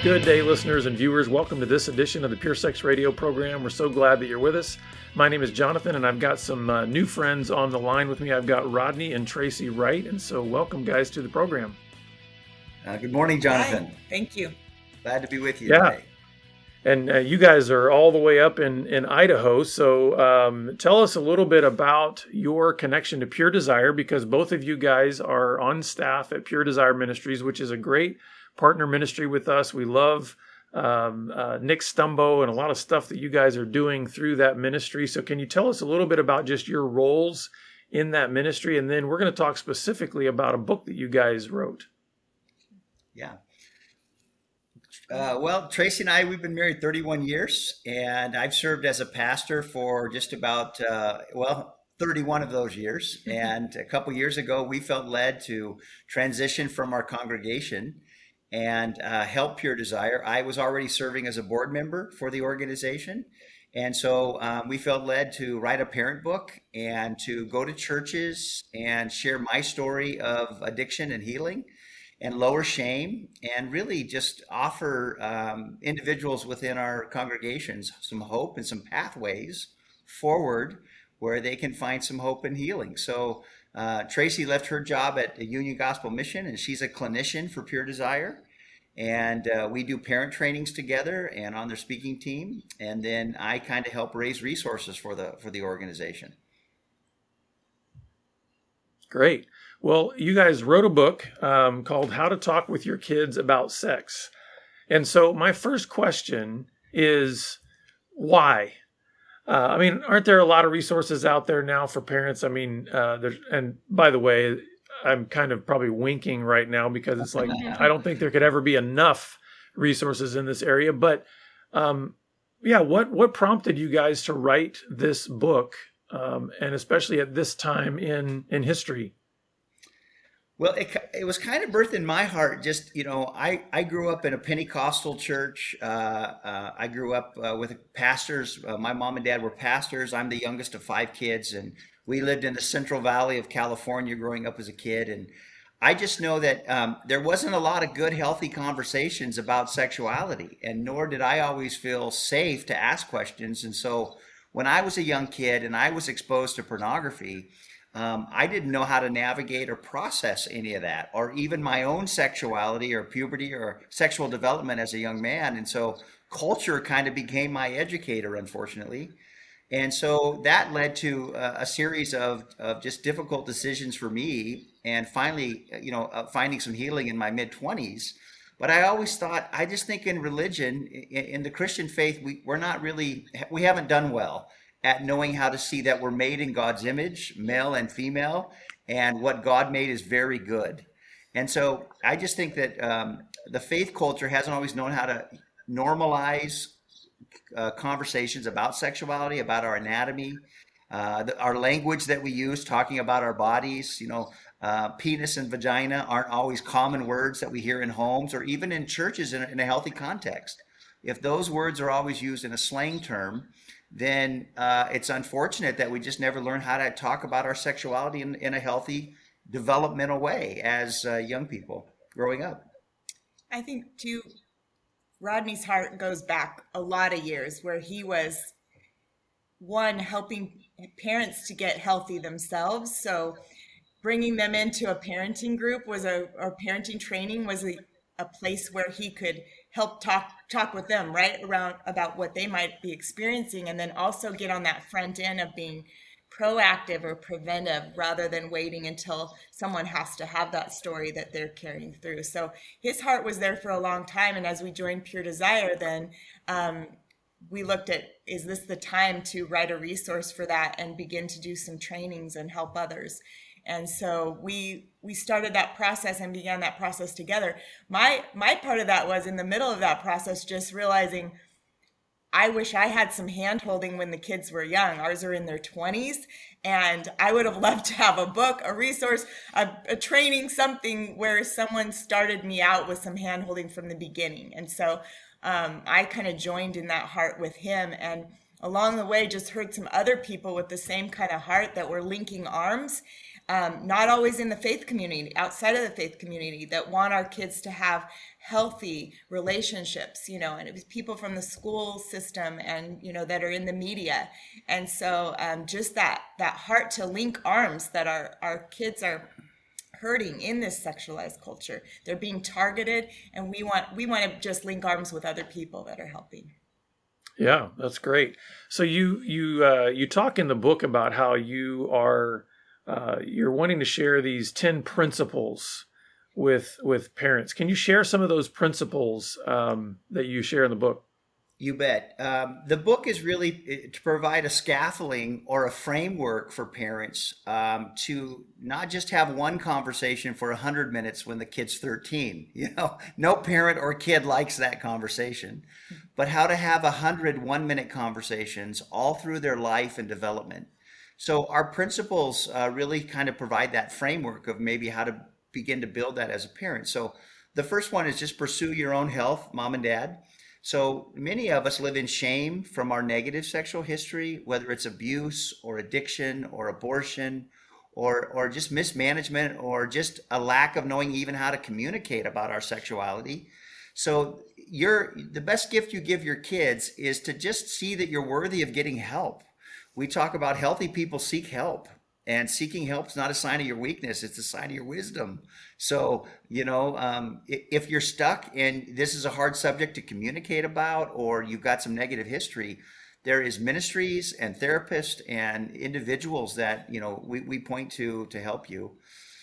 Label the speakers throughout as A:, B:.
A: Good day, listeners and viewers. Welcome to this edition of the Pure Sex Radio program. We're so glad that you're with us. My name is Jonathan, and I've got some new friends on the line with me. I've got Rodney and Tracy Wright, and so welcome, guys, to the program.
B: Good morning, Jonathan.
C: Hi. Thank you.
B: Glad to be with you today.
A: And you guys are all the way up in Idaho, so tell us a little bit about your connection to Pure Desire, because both of you guys are on staff at Pure Desire Ministries, which is a great partner ministry with us. We love Nick Stumbo and a lot of stuff that you guys are doing through that ministry. So can you tell us a little bit about just your roles in that ministry? And then we're going to talk specifically about a book that you guys wrote.
B: Yeah. Well, Tracy and I, we've been married 31 years, and I've served as a pastor for just about, 31 of those years. And a couple years ago, we felt led to transition from our congregation and help Pure Desire. I was already serving as a board member for the organization. And so we felt led to write a parent book and to go to churches and share my story of addiction and healing and lower shame, and really just offer individuals within our congregations some hope and some pathways forward where they can find some hope and healing. So Tracy left her job at the Union Gospel Mission, and she's a clinician for Pure Desire. And we do parent trainings together and on their speaking team. And then I kind of help raise resources for the organization.
A: Great. Well, you guys wrote a book called How to Talk with Your Kids About Sex. And so my first question is, why? Aren't there a lot of resources out there now for parents? And by the way, I'm kind of probably winking right now because it's like, I don't think there could ever be enough resources in this area. But what prompted you guys to write this book, and especially at this time in history?
B: Well, it was kind of birthed in my heart. Just, I grew up in a Pentecostal church. I grew up with pastors. My mom and dad were pastors. I'm the youngest of 5 kids, and we lived in the Central Valley of California growing up as a kid. And I just know that there wasn't a lot of good, healthy conversations about sexuality, and nor did I always feel safe to ask questions. And so when I was a young kid and I was exposed to pornography, I didn't know how to navigate or process any of that, or even my own sexuality or puberty or sexual development as a young man. And so culture kind of became my educator, unfortunately. And so that led to a series of just difficult decisions for me. And finally, finding some healing in my mid-20s. But I always thought, I just think in religion, in the Christian faith, we haven't done well at knowing how to see that we're made in God's image, male and female, and what God made is very good. And so I just think that the faith culture hasn't always known how to normalize conversations about sexuality, about our anatomy, our language that we use, talking about our bodies. Penis and vagina aren't always common words that we hear in homes or even in churches in a healthy context. If those words are always used in a slang term, then it's unfortunate that we just never learn how to talk about our sexuality in a healthy, developmental way as young people growing up.
C: I think, too, Rodney's heart goes back a lot of years where he was, one, helping parents to get healthy themselves. So bringing them into a parenting group or parenting training was a place where he could help talk with them right around about what they might be experiencing, and then also get on that front end of being proactive or preventive rather than waiting until someone has to have that story that they're carrying through. So his heart was there for a long time. And as we joined Pure Desire, then we looked at, is this the time to write a resource for that and begin to do some trainings and help others? And so we started that process and began that process together. My part of that was in the middle of that process, just realizing I wish I had some hand-holding when the kids were young. Ours are in their 20s, and I would have loved to have a book, a resource, a training, something where someone started me out with some hand-holding from the beginning. And so I kind of joined in that heart with him, and along the way just heard some other people with the same kind of heart that were linking arms, not always in the faith community, outside of the faith community, that want our kids to have healthy relationships, and it was people from the school system and, that are in the media. And so just that heart to link arms, that our kids are hurting in this sexualized culture. They're being targeted, and we want to just link arms with other people that are helping.
A: Yeah, that's great. So you talk in the book about how you're wanting to share these 10 principles with parents. Can you share some of those principles that you share in the book?
B: You bet. The book is really to provide a scaffolding or a framework for parents to not just have one conversation for 100 minutes when the kid's 13. No parent or kid likes that conversation, but how to have 100 one-minute conversations all through their life and development. So our principles really kind of provide that framework of maybe how to begin to build that as a parent. So the first one is just pursue your own health, mom and dad. So many of us live in shame from our negative sexual history, whether it's abuse or addiction or abortion or just mismanagement or just a lack of knowing even how to communicate about our sexuality. So the best gift you give your kids is to just see that you're worthy of getting help. We talk about healthy people seek help. And seeking help is not a sign of your weakness. It's a sign of your wisdom. So, if you're stuck and this is a hard subject to communicate about, or you've got some negative history, there is ministries and therapists and individuals that, we point to help you.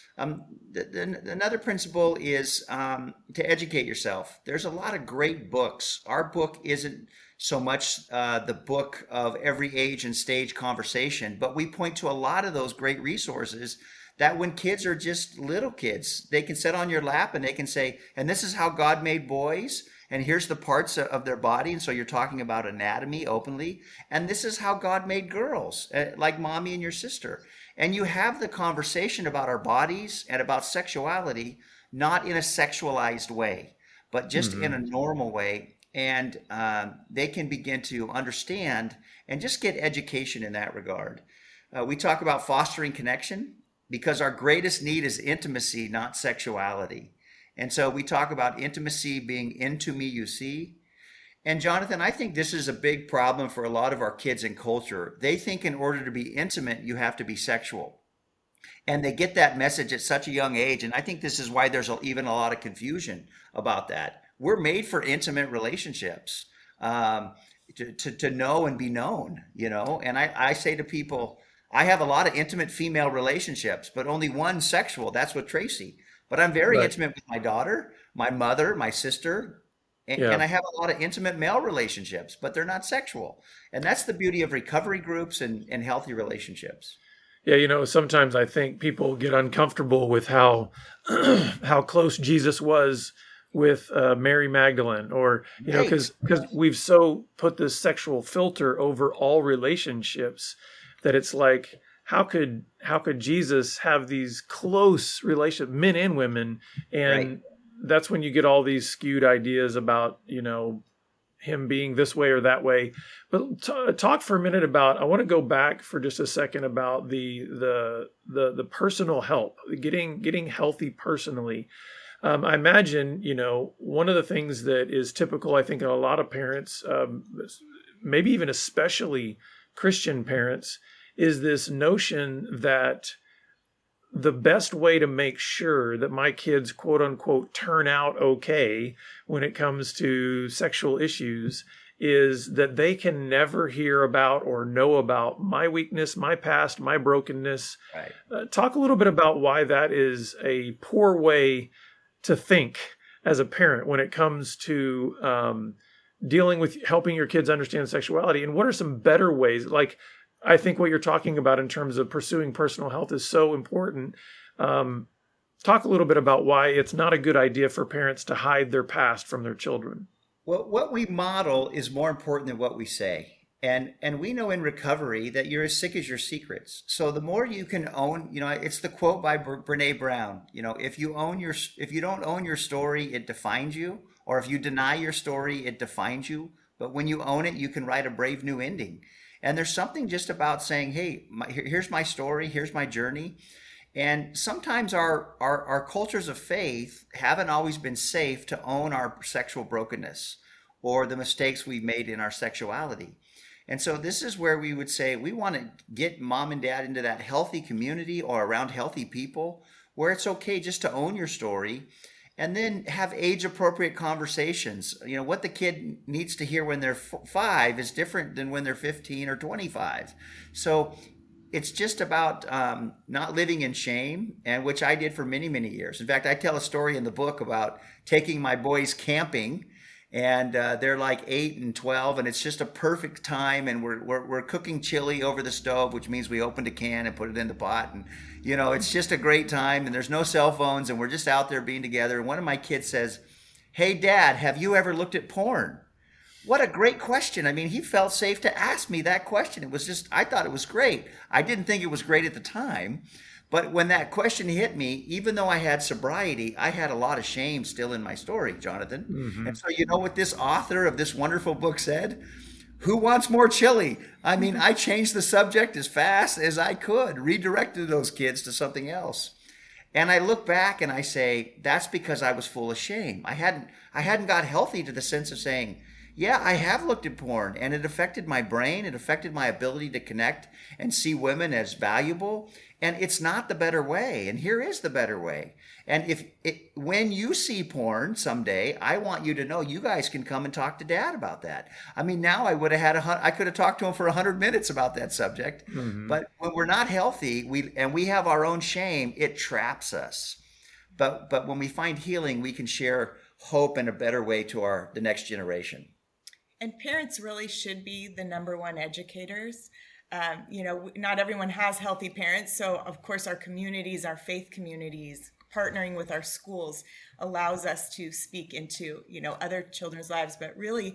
B: Another principle is to educate yourself. There's a lot of great books. Our book isn't so much the book of every age and stage conversation, but we point to a lot of those great resources that when kids are just little kids, they can sit on your lap and they can say, and this is how God made boys, and here's the parts of their body. And so you're talking about anatomy openly, and this is how God made girls, like mommy and your sister. And you have the conversation about our bodies and about sexuality, not in a sexualized way, but just in a normal way. And they can begin to understand and just get education in that regard. We talk about fostering connection because our greatest need is intimacy, not sexuality. And so we talk about intimacy being into me, you see. And Jonathan, I think this is a big problem for a lot of our kids in culture. They think in order to be intimate, you have to be sexual. And they get that message at such a young age. And I think this is why there's even a lot of confusion about that. We're made for intimate relationships, to know and be known, And I say to people, I have a lot of intimate female relationships, but only one sexual. That's with Tracy. But I'm very intimate with my daughter, my mother, my sister. And I have a lot of intimate male relationships, but they're not sexual. And that's the beauty of recovery groups and healthy relationships.
A: Yeah, sometimes I think people get uncomfortable with how how close Jesus was with Mary Magdalene, or because we've so put this sexual filter over all relationships that it's like, how could Jesus have these close relationships, men and women, and that's when you get all these skewed ideas about him being this way or that way. But talk for a minute about, I want to go back for just a second about the personal help, getting healthy personally. I imagine, one of the things that is typical, I think, in a lot of parents, maybe even especially Christian parents, is this notion that the best way to make sure that my kids, quote unquote, turn out okay when it comes to sexual issues is that they can never hear about or know about my weakness, my past, my brokenness.
B: Right.
A: Talk a little bit about why that is a poor way to think as a parent when it comes to dealing with helping your kids understand sexuality, and what are some better ways? Like, I think what you're talking about in terms of pursuing personal health is so important. Talk a little bit about why it's not a good idea for parents to hide their past from their children.
B: Well, what we model is more important than what we say. And we know in recovery that you're as sick as your secrets. So the more you can own, it's the quote by Brene Brown, if you don't own your story, it defines you. Or if you deny your story, it defines you. But when you own it, you can write a brave new ending. And there's something just about saying, hey, here's my story, here's my journey. And sometimes our cultures of faith haven't always been safe to own our sexual brokenness or the mistakes we've made in our sexuality. And so this is where we would say we want to get mom and dad into that healthy community or around healthy people where it's okay just to own your story and then have age appropriate conversations. You know, what the kid needs to hear when they're 5 is different than when they're 15 or 25. So it's just about not living in shame, and which I did for many, many years. In fact, I tell a story in the book about taking my boys camping, and they're like 8 and 12, and it's just a perfect time. And we're cooking chili over the stove, which means we opened a can and put it in the pot, and you know, it's just a great time. And there's no cell phones, and we're just out there being together. And one of my kids says, "Hey, Dad, have you ever looked at porn?" What a great question. I mean, he felt safe to ask me that question. It was just, I thought it was great. I didn't think it was great at the time. But when that question hit me, even though I had sobriety, I had a lot of shame still in my story, Jonathan. Mm-hmm. And so you know what this author of this wonderful book said? Who wants more chili? I mean, I changed the subject as fast as I could, redirected those kids to something else. And I look back and I say, that's because I was full of shame. I hadn't got healthy to the sense of saying, yeah, I have looked at porn and it affected my brain. It affected my ability to connect and see women as valuable. And it's not the better way. And here is the better way. And when you see porn someday, I want you to know you guys can come and talk to Dad about that. I mean, now I could have talked to him for 100 minutes about that subject. Mm-hmm. But when we're not healthy, we have our own shame, it traps us. But when we find healing, we can share hope in a better way to the next generation.
C: And parents really should be the number one educators. You know, not everyone has healthy parents. So, of course, our communities, our faith communities, partnering with our schools allows us to speak into, you know, other children's lives. But really,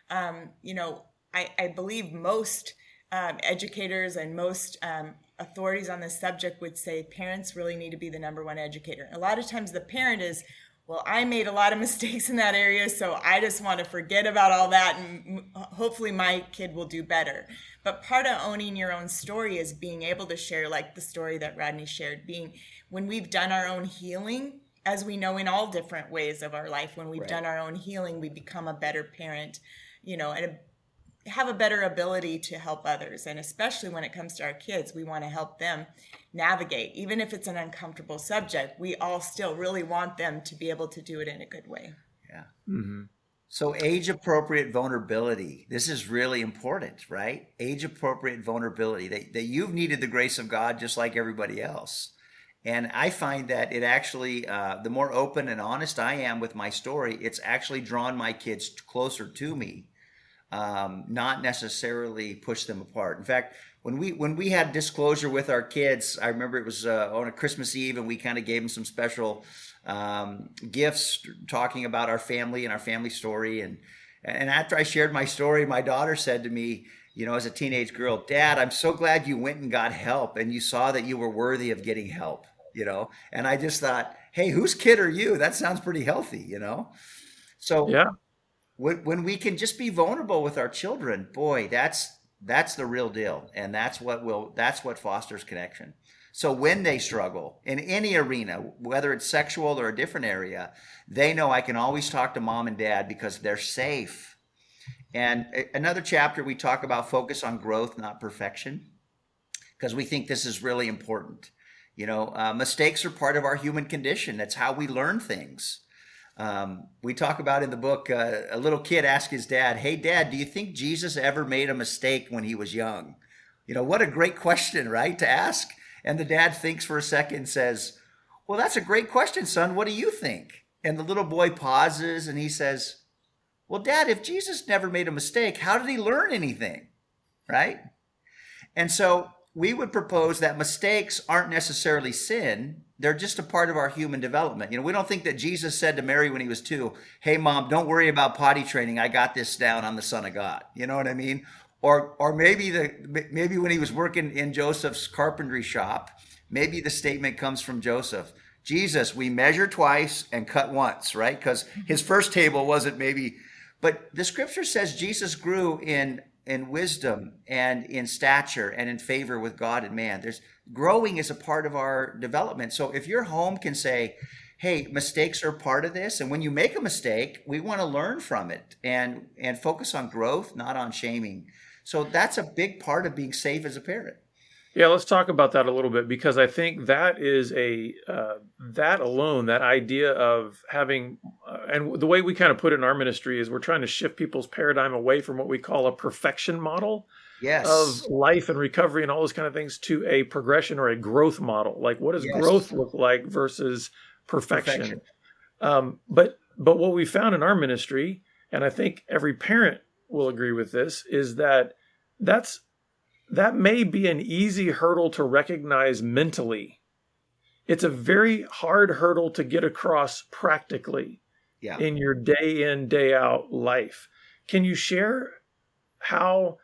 C: you know, I believe most educators and most authorities on this subject would say parents really need to be the number one educator. A lot of times the parent is, well, I made a lot of mistakes in that area, so I just want to forget about all that and hopefully my kid will do better. But part of owning your own story is being able to share, like the story that Rodney shared, when we've done our own healing, as we know in all different ways of our life, when we've done our own healing, we become a better parent, you know, and have a better ability to help others. And especially when it comes to our kids, we want to help them navigate. Even if it's an uncomfortable subject, we all still really want them to be able to do it in a good way.
B: Yeah. Mm-hmm. So age-appropriate vulnerability. This is really important, right? Age-appropriate vulnerability. That you've needed the grace of God just like everybody else. And I find that it actually, the more open and honest I am with my story, it's actually drawn my kids closer to me. Not necessarily push them apart. In fact, when we had disclosure with our kids, I remember it was on a Christmas Eve, and we kind of gave them some special gifts, talking about our family and our family story. And after I shared my story, my daughter said to me, you know, as a teenage girl, "Dad, I'm so glad you went and got help, and you saw that you were worthy of getting help." You know, and I just thought, hey, whose kid are you? That sounds pretty healthy, you know. So yeah. When we can just be vulnerable with our children, boy, that's the real deal, and that's what fosters connection. So when they struggle in any arena, whether it's sexual or a different area, they know I can always talk to mom and dad because they're safe. And another chapter we talk about focus on growth, not perfection, because we think this is really important. You know, mistakes are part of our human condition. That's how we learn things. We talk about in the book, a little kid asked his dad, "Hey, Dad, do you think Jesus ever made a mistake when he was young?" You know, what a great question, right, to ask. And the dad thinks for a second and says, "Well, that's a great question, son. What do you think?" And the little boy pauses and he says, "Well, Dad, if Jesus never made a mistake, how did he learn anything?" Right? And so we would propose that mistakes aren't necessarily sin. They're just a part of our human development. You know, we don't think that Jesus said to Mary when he was 2, "Hey, Mom, don't worry about potty training. I got this down. I'm the Son of God." You know what I mean? Or maybe when he was working in Joseph's carpentry shop, maybe the statement comes from Joseph, "Jesus, we measure twice and cut once," right? Because his first table wasn't maybe, But the scripture says Jesus grew in wisdom and in stature and in favor with God and man. There's growing is a part of our development. So if your home can say, hey, mistakes are part of this, and when you make a mistake, we want to learn from it and focus on growth, not on shaming. So that's a big part of being safe as a parent.
A: Yeah, let's talk about that a little bit, because I think that is that alone, that idea of having, and the way we kind of put it in our ministry is we're trying to shift people's paradigm away from what we call a perfection model of life and recovery and all those kind of things to a progression or a growth model. Like, what does growth look like versus perfection? But what we found in our ministry, and I think every parent will agree with this, is that may be an easy hurdle to recognize mentally. It's a very hard hurdle to get across practically in your day in, day out life. Can you share how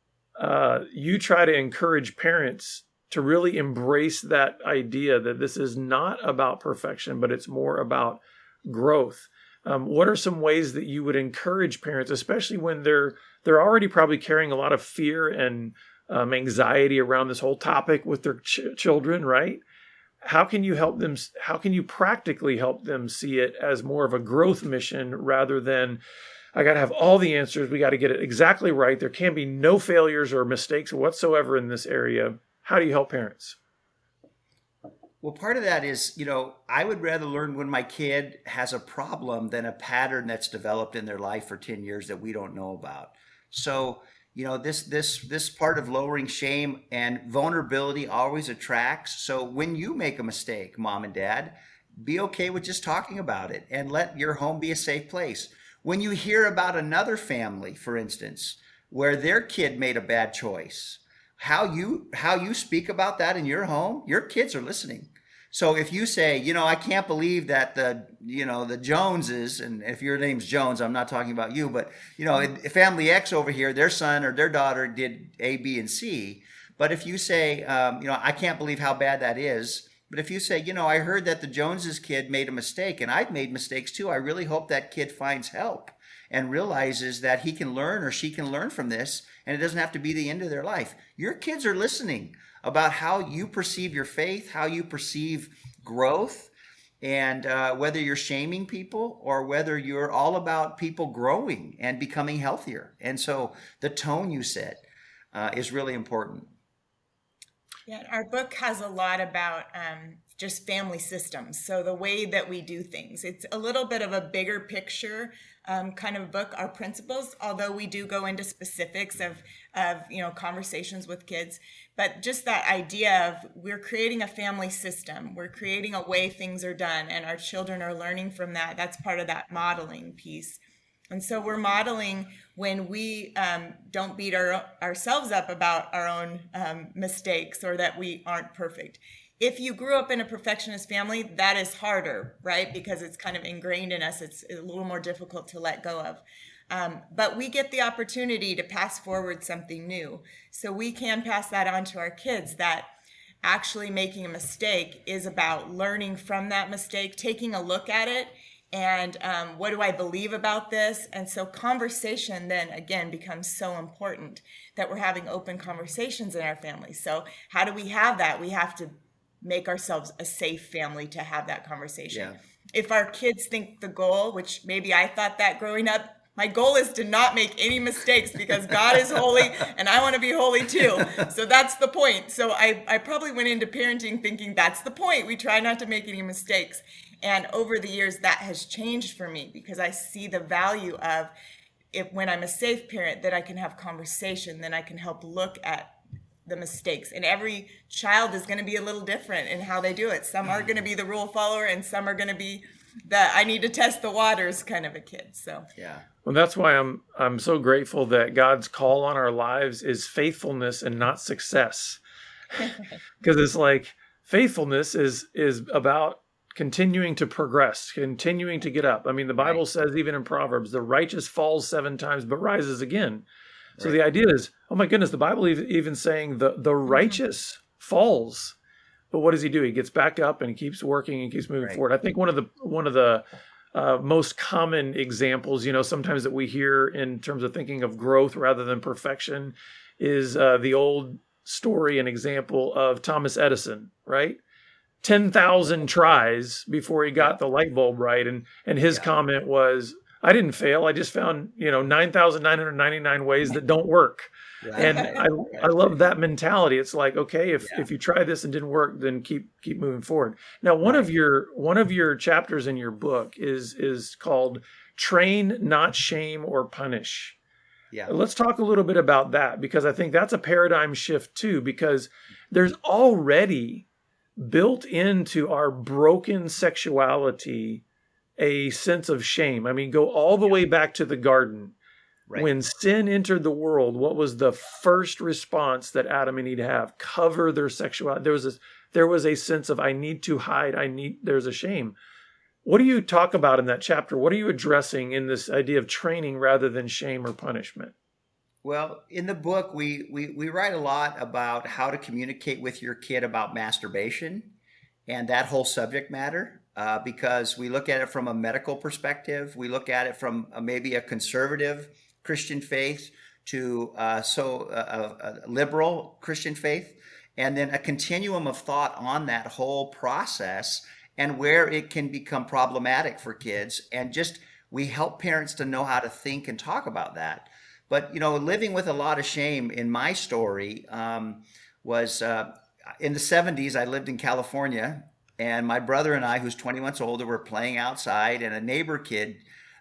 A: you try to encourage parents to really embrace that idea that this is not about perfection, but it's more about growth? What are some ways that you would encourage parents, especially when they're already probably carrying a lot of fear and anxiety around this whole topic with their children, right? How can you help them? How can you practically help them see it as more of a growth mission rather than, I got to have all the answers. We got to get it exactly right. There can be no failures or mistakes whatsoever in this area. How do you help parents?
B: Well, part of that is, I would rather learn when my kid has a problem than a pattern that's developed in their life for 10 years that we don't know about. So, this part of lowering shame and vulnerability always attracts. So when you make a mistake, mom and dad, be okay with just talking about it and let your home be a safe place. When you hear about another family, for instance, where their kid made a bad choice, how you speak about that in your home, your kids are listening. So if you say, I can't believe that the Joneses, and if your name's Jones, I'm not talking about you, but family X over here, their son or their daughter did A, B, and C. But if you say, I can't believe how bad that is. But if you say, I heard that the Joneses kid made a mistake and I've made mistakes too. I really hope that kid finds help and realizes that he can learn or she can learn from this, and it doesn't have to be the end of their life. Your kids are listening about how you perceive your faith, how you perceive growth, and whether you're shaming people or whether you're all about people growing and becoming healthier. And so the tone you set is really important.
C: Yeah, our book has a lot about just family systems. So the way that we do things, it's a little bit of a bigger picture kind of book, our principles, although we do go into specifics of conversations with kids. But just that idea of we're creating a family system, we're creating a way things are done, and our children are learning from that. That's part of that modeling piece. And so we're modeling when we don't beat ourselves up about our own mistakes or that we aren't perfect. If you grew up in a perfectionist family, that is harder, right? Because it's kind of ingrained in us. It's a little more difficult to let go of. But we get the opportunity to pass forward something new. So we can pass that on to our kids, that actually making a mistake is about learning from that mistake, taking a look at it, and what do I believe about this? And so conversation then again becomes so important, that we're having open conversations in our family. So how do we have that? We have to make ourselves a safe family to have that conversation. Yeah. If our kids think the goal, which maybe I thought that growing up, my goal is to not make any mistakes because God is holy and I want to be holy too. So that's the point. So I probably went into parenting thinking that's the point. We try not to make any mistakes. And over the years, that has changed for me because I see the value of when I'm a safe parent, that I can have conversation, then I can help look at the mistakes. And every child is going to be a little different in how they do it. Some are going to be the rule follower and some are going to be the I need to test the waters kind of a kid. So
B: yeah.
A: Well, that's why I'm so grateful that God's call on our lives is faithfulness and not success. Because it's like faithfulness is about continuing to progress, continuing to get up. I mean, the Bible says even in Proverbs, the righteous falls 7 times but rises again. So the idea is, oh my goodness, the Bible even saying the righteous falls, but what does he do? He gets back up and he keeps working and keeps moving forward. I think one of the most common examples, sometimes that we hear in terms of thinking of growth rather than perfection is the old story and example of Thomas Edison, right? 10,000 tries before he got the light bulb right. And his comment was, I didn't fail. I just found, 9,999 ways that don't work. Right. And I love that mentality. It's like, okay, if you try this and didn't work, then keep moving forward. Now, one of your chapters in your book is called Train, Not Shame or Punish. Yeah. Let's talk a little bit about that, because I think that's a paradigm shift too, because there's already built into our broken sexuality a sense of shame. I mean, go all the way back to the garden. Right. When sin entered the world, what was the first response that Adam and Eve have? Cover their sexuality. There was a sense of, I need to hide. There's a shame. What do you talk about in that chapter? What are you addressing in this idea of training rather than shame or punishment?
B: Well, in the book, we write a lot about how to communicate with your kid about masturbation and that whole subject matter, because we look at it from a medical perspective. We look at it from maybe a conservative Christian faith to a liberal Christian faith, and then a continuum of thought on that whole process and where it can become problematic for kids. And just we help parents to know how to think and talk about that. But, living with a lot of shame in my story was in the 70s, I lived in California, and my brother and I, who's 20 months older, were playing outside, and a neighbor kid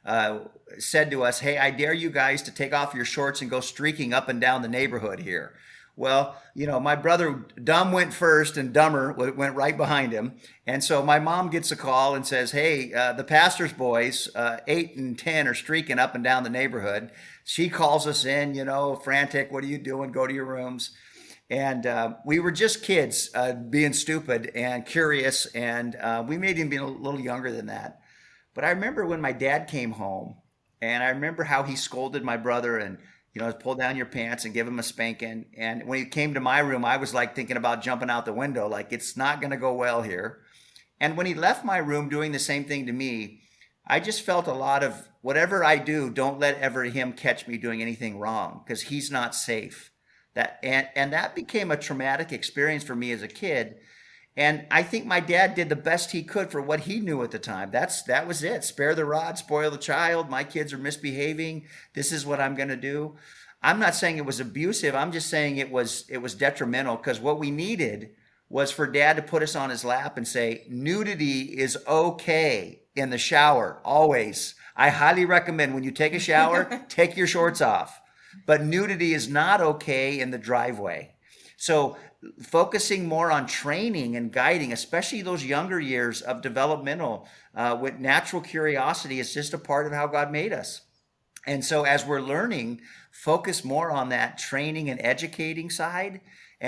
B: said to us, hey, I dare you guys to take off your shorts and go streaking up and down the neighborhood here. Well, my brother, Dumb, went first and Dumber went right behind him. And so my mom gets a call and says, hey, the pastor's boys, 8 and 10, are streaking up and down the neighborhood. She calls us in, frantic. What are you doing? Go to your rooms. And we were just kids being stupid and curious. And we may even be a little younger than that. But I remember when my dad came home, and I remember how he scolded my brother and, pull down your pants and give him a spanking. And when he came to my room, I was like thinking about jumping out the window, like it's not going to go well here. And when he left my room doing the same thing to me, I just felt a lot of, whatever I do, don't let ever him catch me doing anything wrong, because he's not safe. And that became a traumatic experience for me as a kid. And I think my dad did the best he could for what he knew at the time. That was it. Spare the rod, spoil the child. My kids are misbehaving. This is what I'm going to do. I'm not saying it was abusive. I'm just saying it was detrimental, because what we needed was for dad to put us on his lap and say, nudity is okay in the shower, always. I highly recommend when you take a shower, take your shorts off. But nudity is not okay in the driveway. So focusing more on training and guiding, especially those younger years of developmental, with natural curiosity, is just a part of how God made us. And so as we're learning, focus more on that training and educating side,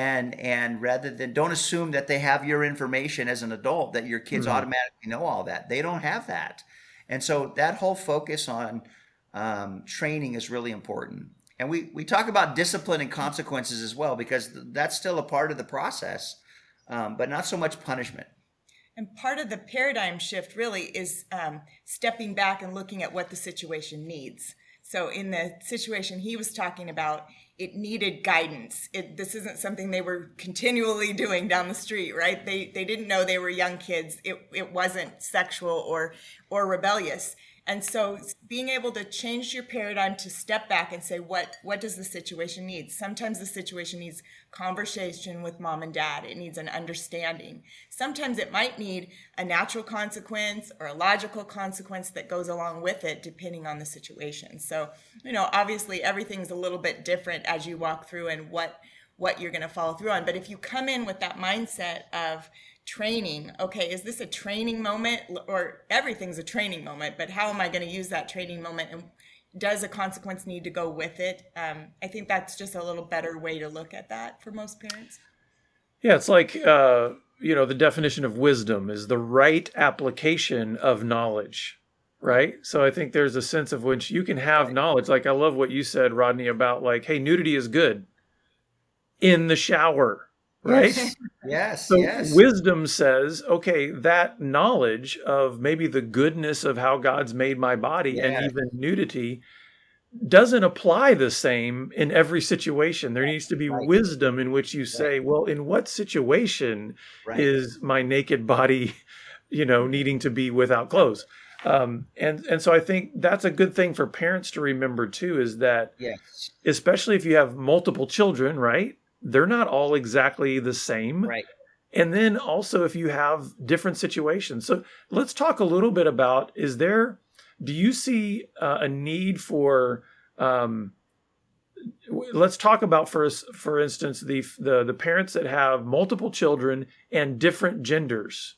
B: and rather than, don't assume that they have your information as an adult, that your kids automatically know all that. They don't have that. And so that whole focus on training is really important. And we talk about discipline and consequences as well, because that's still a part of the process, but not so much punishment.
C: And part of the paradigm shift really is stepping back and looking at what the situation needs. So in the situation he was talking about, it needed guidance. This isn't something they were continually doing down the street, right? They didn't know they were young kids. It wasn't sexual or rebellious. And so being able to change your paradigm to step back and say, what does the situation need? Sometimes the situation needs conversation with mom and dad. It needs an understanding. Sometimes it might need a natural consequence or a logical consequence that goes along with it, depending on the situation. So, obviously everything's a little bit different as you walk through and what you're going to follow through on. But if you come in with that mindset of training, okay, is this a training moment, or everything's a training moment, but how am I going to use that training moment, and does a consequence need to go with it? I think that's just a little better way to look at that for most parents.
A: Yeah, it's like, the definition of wisdom is the right application of knowledge, right? So I think there's a sense of which you can have knowledge. Like, I love what you said, Rodney, about like, hey, nudity is good in the shower. right?
B: Yes,
A: So
B: yes,
A: wisdom says, okay, that knowledge of maybe the goodness of how God's made my body and
B: yes,
A: even nudity doesn't apply the same in every situation. There needs to be
B: right,
A: wisdom in which you
B: right,
A: say, well, in what situation
B: right.
A: is my naked body, needing to be without clothes? And so I think that's a good thing for parents to remember too, is that
B: Yes,
A: especially if you have multiple children, right? They're not all exactly the same.
B: right.
A: And then also if you have different situations. So let's talk a little bit about, do you see a need for, um, let's talk about for instance, the parents that have multiple children and different genders.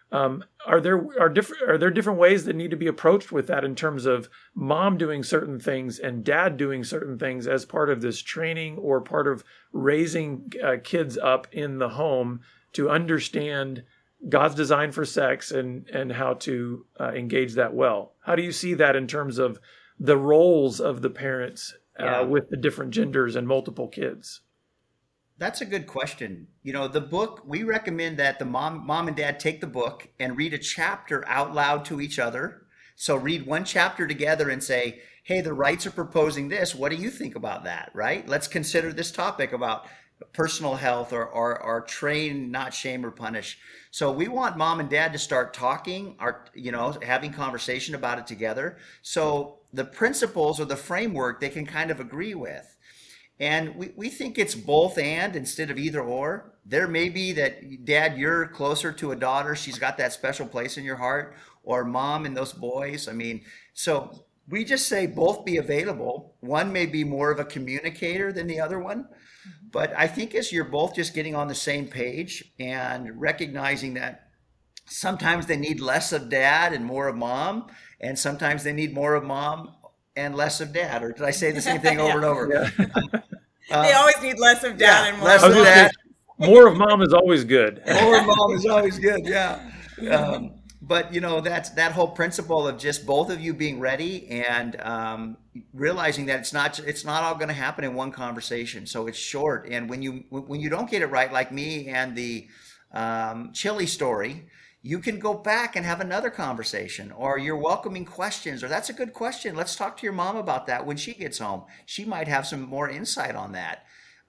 A: Are there different ways that need to be approached with that in terms of mom doing certain things and dad doing certain things as part of this training or part of raising kids up in the home to understand God's design for sex and how to engage that well? How do you see that in terms of the roles of the parents
B: Yeah.
A: with the different genders and multiple kids?
B: That's a good question. The book, we recommend that the mom and dad take the book and read a chapter out loud to each other. So read one chapter together and say, hey, the Wrights are proposing this. What do you think about that? Right? Let's consider this topic about personal health or train, not shame or punish. So we want mom and dad to start talking, having conversation about it together. So the principles or the framework they can kind of agree with. And we think it's both and instead of either or. There may be that, Dad, you're closer to a daughter. She's got that special place in your heart, or mom and those boys. I mean, so we just say both be available. One may be more of a communicator than the other one. But I think as you're both just getting on the same page and recognizing that sometimes they need less of dad and more of mom, and sometimes they need more of mom and less of dad. Or did I say the same thing over
C: Yeah.
B: and over?
A: Yeah.
C: They always need less of dad and more
B: less
A: I
C: of
A: was
B: of
A: just
C: mom.
B: dad,
A: saying, more of mom is always good.
B: more mom is always good. Yeah. But that's that whole principle of just both of you being ready and realizing that it's not all going to happen in one conversation. So it's short. And when you don't get it right, like me and the chili story, you can go back and have another conversation, or you're welcoming questions, or that's a good question. Let's talk to your mom about that when she gets home. She might have some more insight on that.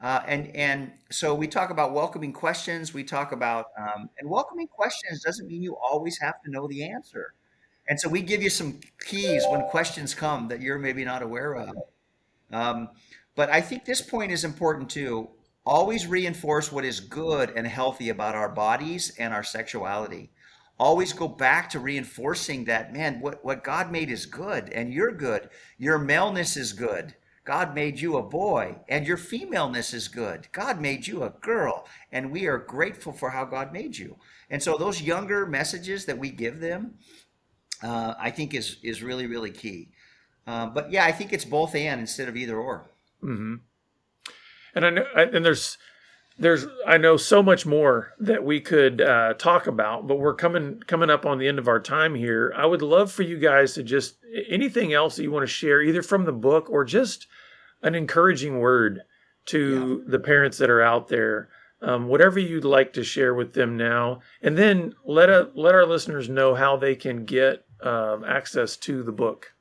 B: And so we talk about welcoming questions. We talk about and welcoming questions doesn't mean you always have to know the answer. And so we give you some keys when questions come that you're maybe not aware of. Um, but I think this point is important too. Always reinforce what is good and healthy about our bodies and our sexuality. Always go back to reinforcing that, man, what God made is good and you're good. Your maleness is good. God made you a boy, and your femaleness is good. God made you a girl, and we are grateful for how God made you. And so those younger messages that we give them, I think is really, really key. But yeah, I think it's both and instead of either or.
A: Hmm. And I know so much more that we could talk about, but we're coming up on the end of our time here. I would love for you guys to just anything else that you want to share, either from the book or just an encouraging word to the parents that are out there. Whatever you'd like to share with them now, and then let our listeners know how they can get access to the book.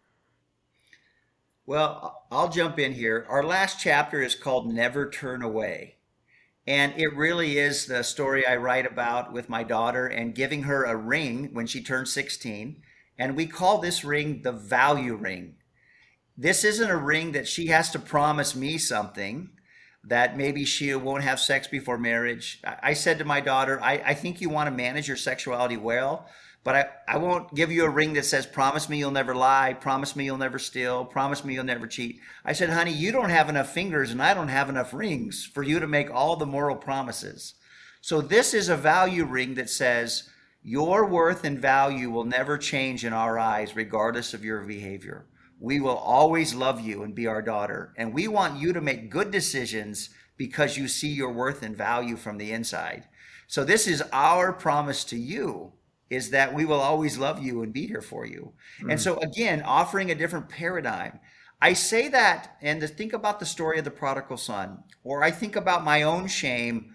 B: Well, I'll jump in here. Our last chapter is called Never Turn Away. And it really is the story I write about with my daughter and giving her a ring when she turned 16. And we call this ring the value ring. This isn't a ring that she has to promise me something, that maybe she won't have sex before marriage. I said to my daughter, I think you want to manage your sexuality well, but I won't give you a ring that says, promise me you'll never lie, promise me you'll never steal, promise me you'll never cheat. I said, honey, you don't have enough fingers and I don't have enough rings for you to make all the moral promises. So this is a value ring that says, your worth and value will never change in our eyes, regardless of your behavior. We will always love you and be our daughter. And we want you to make good decisions because you see your worth and value from the inside. So this is our promise to you, is that we will always love you and be here for you. And so again, offering a different paradigm. I say that and to think about the story of the prodigal son, or I think about my own shame.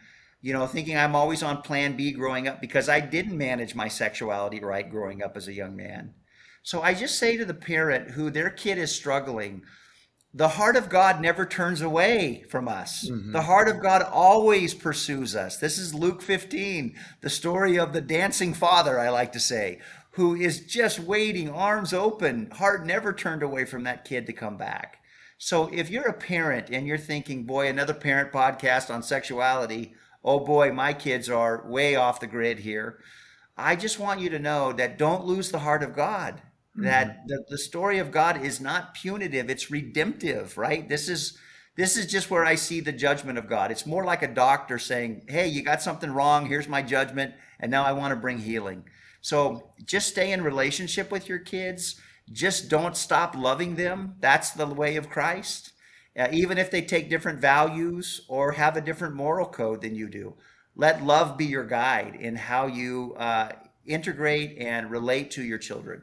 B: thinking I'm always on plan B growing up because I didn't manage my sexuality right growing up as a young man. So I just say to the parent who their kid is struggling, the heart of God never turns away from us. Mm-hmm. The heart of God always pursues us. This is Luke 15, the story of the dancing father, I like to say, who is just waiting, arms open, heart never turned away from that kid to come back. So if you're a parent and you're thinking, boy, another parent podcast on sexuality, oh boy, my kids are way off the grid here. I just want you to know that don't lose the heart of God. That the story of God is not punitive, it's redemptive, right? This is just where I see the judgment of God. It's more like a doctor saying, hey, you got something wrong, here's my judgment, and now I want to bring healing. So just stay in relationship with your kids. Just don't stop loving them. That's the way of Christ. Even if they take different values or have a different moral code than you do, let love be your guide in how you integrate and relate to your children.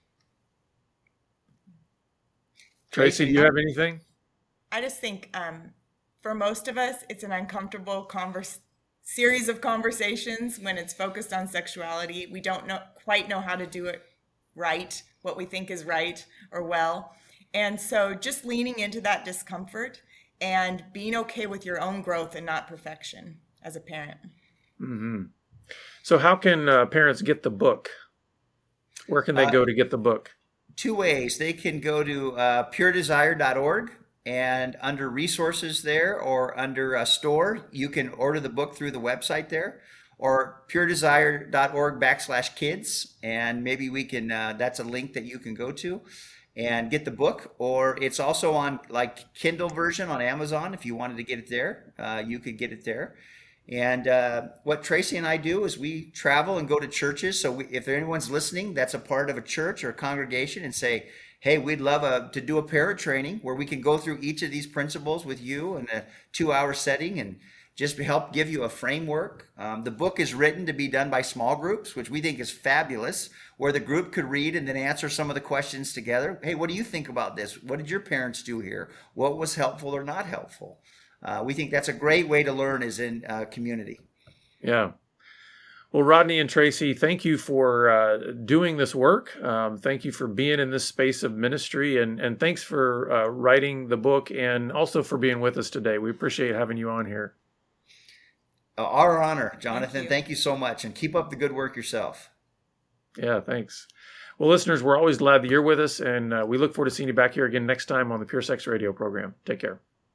A: Tracy, do you have anything?
C: I just think for most of us, it's an uncomfortable series of conversations when it's focused on sexuality. We don't quite know how to do it right, what we think is right or well. And so just leaning into that discomfort and being okay with your own growth and not perfection as a parent.
A: Mm-hmm. So how can parents get the book? Where can they go to get the book?
B: Two ways. They can go to puredesire.org, and under resources there or under store, you can order the book through the website there, or puredesire.org/kids. And maybe we can, that's a link that you can go to and get the book, or it's also on like Kindle version on Amazon. If you wanted to get it there, you could get it there. And what Tracy and I do is we travel and go to churches. So if anyone's listening that's a part of a church or a congregation and say, hey, we'd love to do a parent training where we can go through each of these principles with you in a 2-hour setting and just help give you a framework. The book is written to be done by small groups, which we think is fabulous, where the group could read and then answer some of the questions together. Hey, what do you think about this? What did your parents do here? What was helpful or not helpful? We think that's a great way to learn is in community.
A: Yeah. Well, Rodney and Tracy, thank you for doing this work. Thank you for being in this space of ministry, and thanks for writing the book and also for being with us today. We appreciate having you on here.
B: Our honor, Jonathan. Thank you so much, and keep up the good work yourself.
A: Yeah, thanks. Well, listeners, we're always glad that you're with us, and we look forward to seeing you back here again next time on the Pure Sex Radio program. Take care.